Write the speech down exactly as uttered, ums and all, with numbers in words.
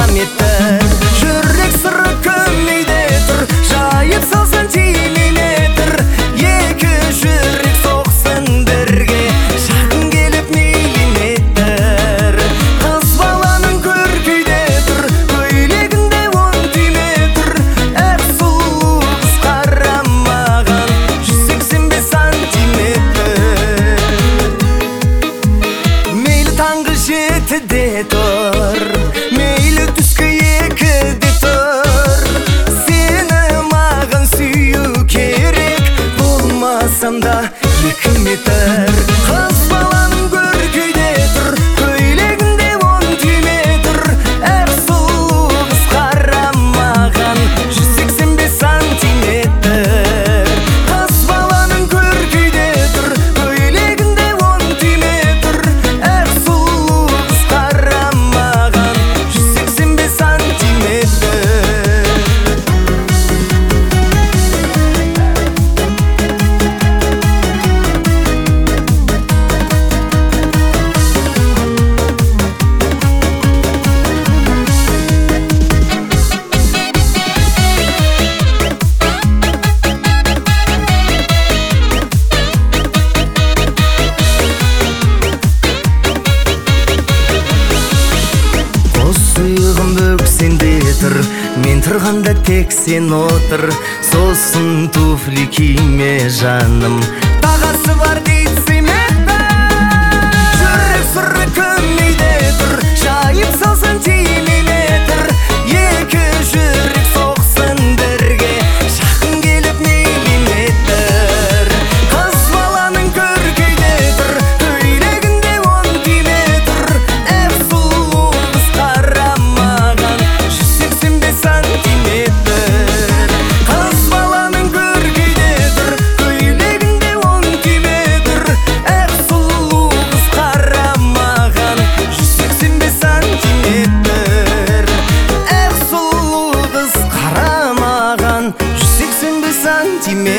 километр. Жүрек сыры көмейде тұр, жайып салсын тиметр. Екі жүрек соқсын бірге, жақын келіп миллиметр. Қыз баланың көркейде тұр, көйлегінде он түйметр. Әр сұлу қыз қарамаған жүз сексен бес сантиметр. Мейлі таңғы жетіде тұр, мейлі түскі екіде тұр. Сені маған сүю керек, болмасам да екі метр. Қыз баланың көркейде тұр, көйлегінде он түйметр. Әр сұлу қыз қарамаған жүз сексен бес сантиметр. Қыз баланың көркейде тұр, көйлегінде он түйметр. Әр сұлу қыз қарамаған жүз сексен бес сантиметр. Қос иығым бөксенде тұр, мен тұрғанда тек сен отыр. Сосын туфли киме жаным, бағасы бар дейсің ме? Жүрек сыры көмейде тұр, жайып салсын тиметр. Екі жүрек соқсын бірге, жақын келіп миллиметр. Қыз баланың көркейде тұр, көйлегінде он түйметр. Әр сұлу қыз қарамаған жүз сексен бес сантиметр. Қыз баланың көркейде тұр, көйлегінде он түйметр. Әр сұлу қыз қарамаған жүз сексен бес сантиметр. Әр сұлу қыз қарамаған жүз сексен бес сантиметр.